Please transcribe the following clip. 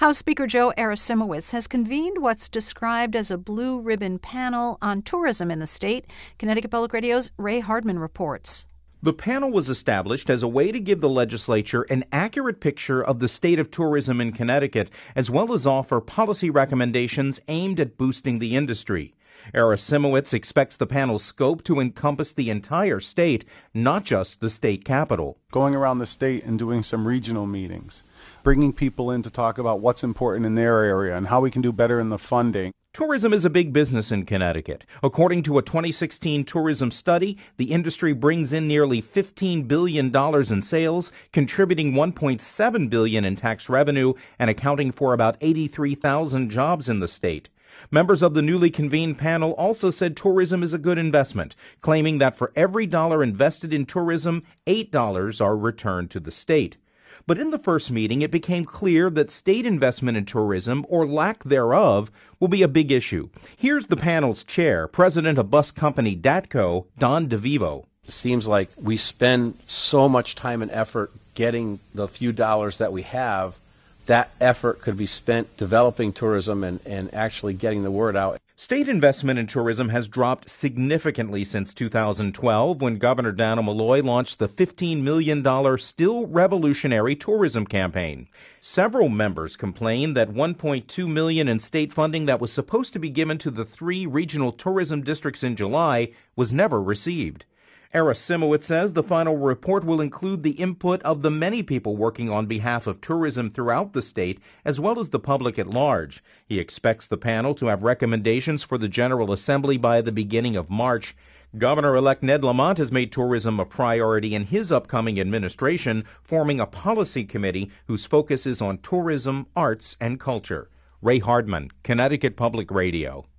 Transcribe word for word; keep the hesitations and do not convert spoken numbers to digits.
House Speaker Joe Arasimowicz has convened what's described as a blue ribbon panel on tourism in the state. Connecticut Public Radio's Ray Hardman reports. The panel was established as a way to give the legislature an accurate picture of the state of tourism in Connecticut, as well as offer policy recommendations aimed at boosting the industry. Arasimowicz expects the panel's scope to encompass the entire state, not just the state capital. Going around the state and doing some regional meetings, bringing people in to talk about what's important in their area and how we can do better in the funding. Tourism is a big business in Connecticut. According to a twenty sixteen tourism study, the industry brings in nearly fifteen billion dollars in sales, contributing one point seven billion dollars in tax revenue and accounting for about eighty-three thousand jobs in the state. Members of the newly convened panel also said tourism is a good investment, claiming that for every dollar invested in tourism, eight dollars are returned to the state. But in the first meeting, it became clear that state investment in tourism, or lack thereof, will be a big issue. Here's the panel's chair, president of bus company DATCO, Don DeVivo. It seems like we spend so much time and effort getting the few dollars that we have. That effort could be spent developing tourism and, and actually getting the word out. State investment in tourism has dropped significantly since two thousand twelve, when Governor Dannel Malloy launched the fifteen million dollars Still Revolutionary tourism campaign. Several members complained that one point two million dollars in state funding that was supposed to be given to the three regional tourism districts in July was never received. Arasimowicz says the final report will include the input of the many people working on behalf of tourism throughout the state, as well as the public at large. He expects the panel to have recommendations for the General Assembly by the beginning of March. Governor-elect Ned Lamont has made tourism a priority in his upcoming administration, forming a policy committee whose focus is on tourism, arts, and culture. Ray Hardman, Connecticut Public Radio.